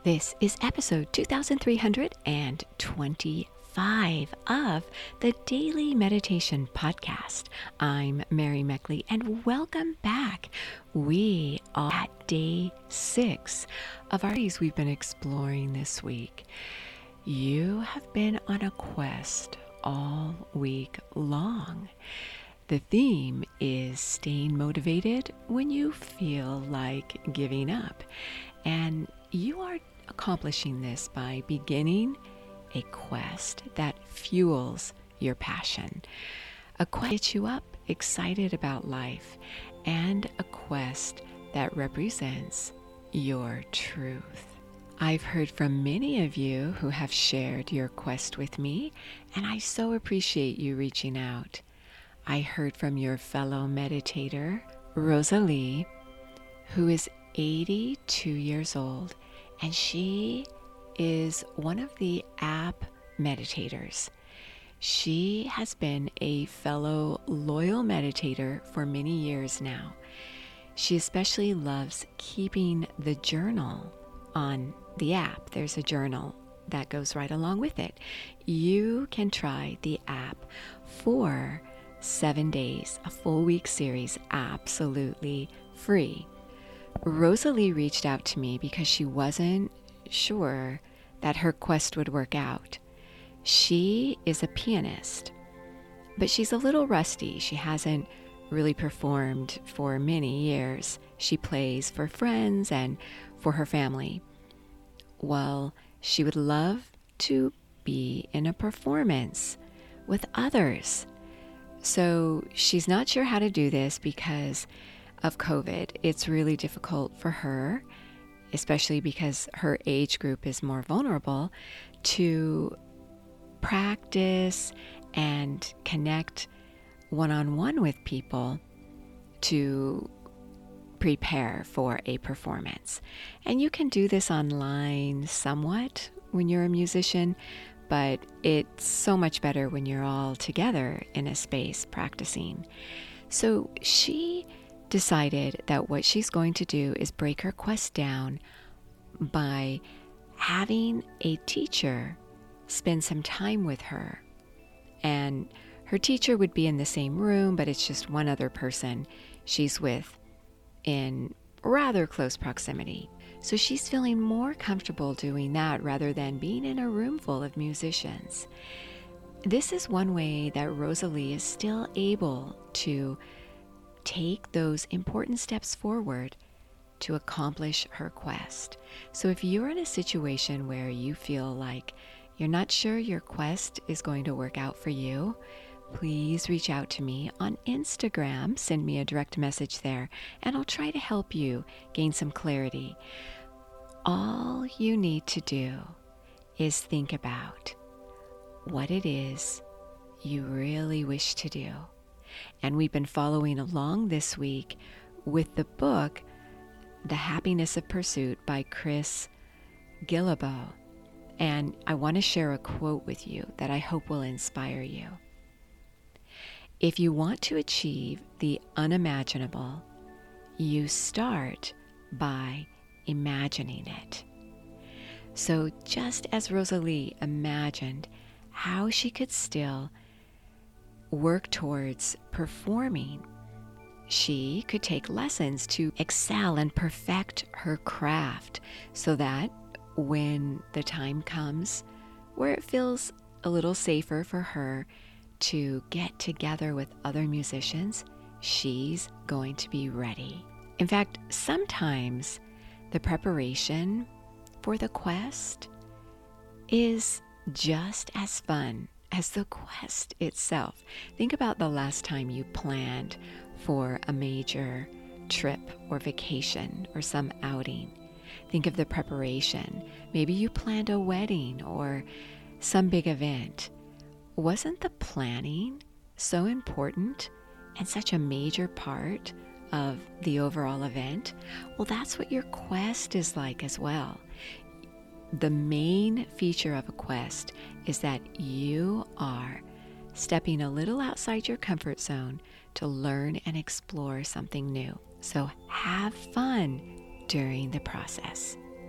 This is episode 2325 of the Daily Meditation Podcast. I'm Mary Meckley and welcome back. We are at day 6 of our series we've been exploring this week. You have been on a quest all week long. The theme is staying motivated when you feel like giving up. And you are accomplishing this by beginning a quest that fuels your passion. A quest that gets you up, excited about life, and a quest that represents your truth. I've heard from many of you who have shared your quest with me, and I so appreciate you reaching out. I heard from your fellow meditator, Rosalie, who is 82 years old, and she is one of the app meditators. She has been a fellow loyal meditator for many years now. She especially loves keeping the journal on the app. There's a journal that goes right along with it. You can try the app for 7 days, a full week series, absolutely free. Rosalie reached out to me because she wasn't sure that her quest would work out. She is a pianist, but she's a little rusty. She hasn't really performed for many years. She plays for friends and for her family. Well, she would love to be in a performance with others. So she's not sure how to do this because of COVID. It's really difficult for her, especially because her age group is more vulnerable, to practice and connect one-on-one with people to prepare for a performance. And you can do this online somewhat when you're a musician, but it's so much better when you're all together in a space practicing. So she decided that what she's going to do is break her quest down by having a teacher spend some time with her. And her teacher would be in the same room, but it's just one other person she's with in rather close proximity. So she's feeling more comfortable doing that rather than being in a room full of musicians. This is one way that Rosalie is still able to take those important steps forward to accomplish her quest. So if you're in a situation where you feel like you're not sure your quest is going to work out for you, please reach out to me on Instagram. Send me a direct message there, and I'll try to help you gain some clarity. All you need to do is think about what it is you really wish to do. And we've been following along this week with the book, The Happiness of Pursuit by Chris Guillebeau. And I want to share a quote with you that I hope will inspire you. If you want to achieve the unimaginable, you start by imagining it. So just as Rosalie imagined how she could still work towards performing, she could take lessons to excel and perfect her craft so that when the time comes where it feels a little safer for her to get together with other musicians, she's going to be ready. In fact, sometimes the preparation for the quest is just as fun as the quest itself. Think about the last time you planned for a major trip or vacation or some outing. Think of the preparation. Maybe you planned a wedding or some big event. Wasn't the planning so important and such a major part of the overall event? Well, that's what your quest is like as well. The main feature of a quest is that you are stepping a little outside your comfort zone to learn and explore something new. So have fun during the process.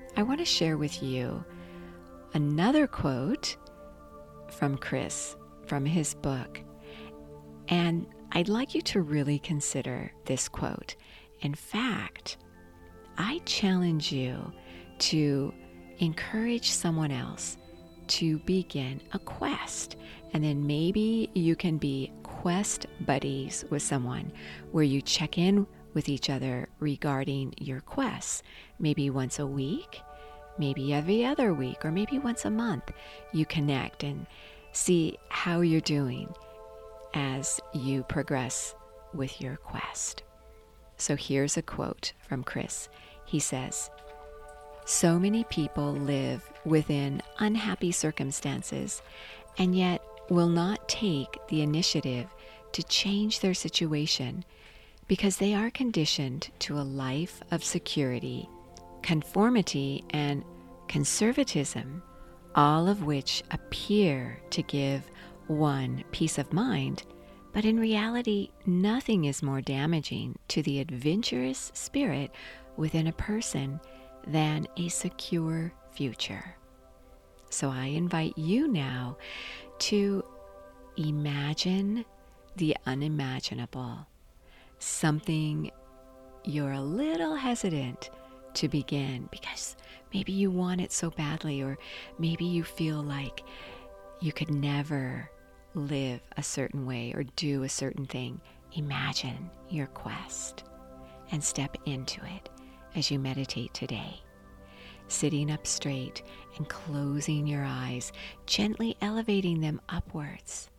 I want to share with you another quote from Chris from his book. And I'd like you to really consider this quote. In fact, I challenge you to encourage someone else to begin a quest. And then maybe you can be quest buddies with someone where you check in with each other regarding your quests. Maybe once a week, maybe every other week, or maybe once a month. You connect and see how you're doing as you progress with your quest. So here's a quote from Chris. He says, "So many people live within unhappy circumstances and yet will not take the initiative to change their situation because they are conditioned to a life of security, conformity, and conservatism, all of which appear to give one peace of mind, but in reality, nothing is more damaging to the adventurous spirit within a person than a secure future." So I invite you now to imagine the unimaginable, something you're a little hesitant to begin because maybe you want it so badly, or maybe you feel like you could never live a certain way or do a certain thing. Imagine your quest and step into it as you meditate today. Sitting up straight and closing your eyes, gently elevating them upwards.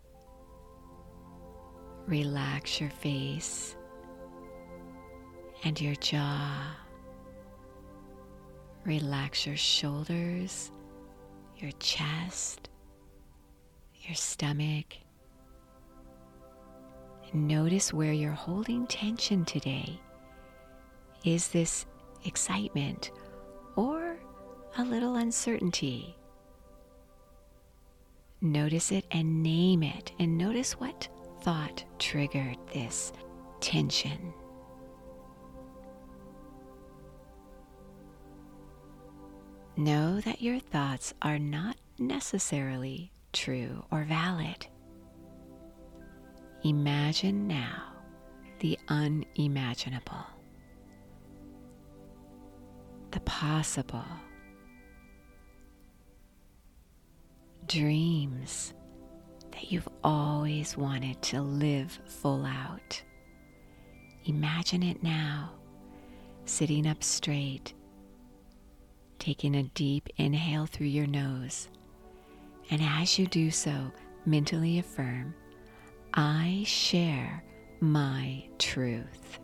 Relax your face and your jaw. Relax your shoulders, your chest, your stomach. And notice where you're holding tension today. Is this excitement or a little uncertainty? Notice it and name it, and notice what thought triggered this tension. Know that your thoughts are not necessarily true or valid. Imagine now the unimaginable, the possible, dreams that you've always wanted to live full out. Imagine it now, sitting up straight, taking a deep inhale through your nose, and as you do so, mentally affirm, "I share my truth."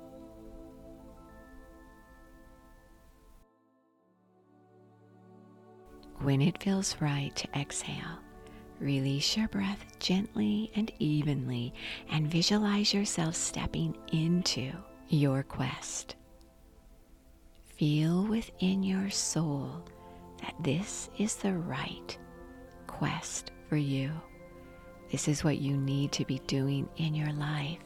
When it feels right to exhale, release your breath gently and evenly and visualize yourself stepping into your quest. Feel within your soul that this is the right quest for you. This is what you need to be doing in your life.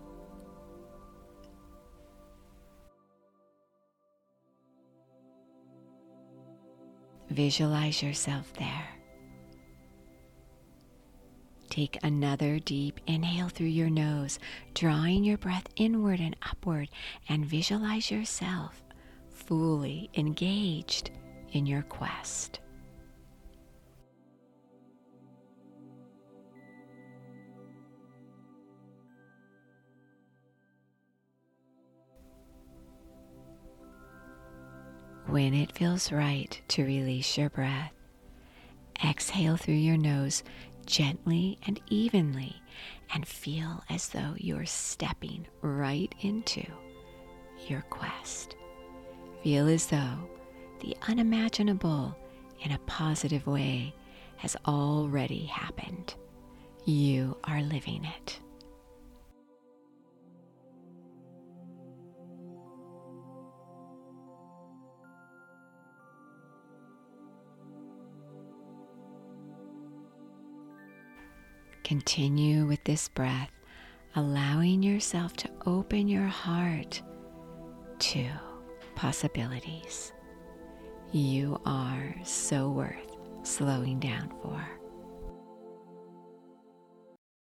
Visualize yourself there. Take another deep inhale through your nose, drawing your breath inward and upward, and visualize yourself fully engaged in your quest. When it feels right to release your breath, exhale through your nose gently and evenly and feel as though you're stepping right into your quest. Feel as though the unimaginable in a positive way has already happened. You are living it. Continue with this breath, allowing yourself to open your heart to possibilities. You are so worth slowing down for.